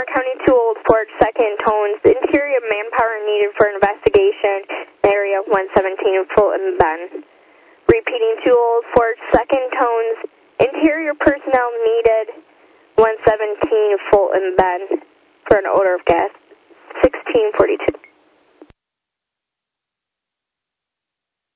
County 2 Old Forge, second tones, interior manpower needed for investigation, area 117 Fulton Bend. Repeating 2 Old Forge, second tones, interior personnel needed, 117 Fulton Bend, for an odor of gas, 1642.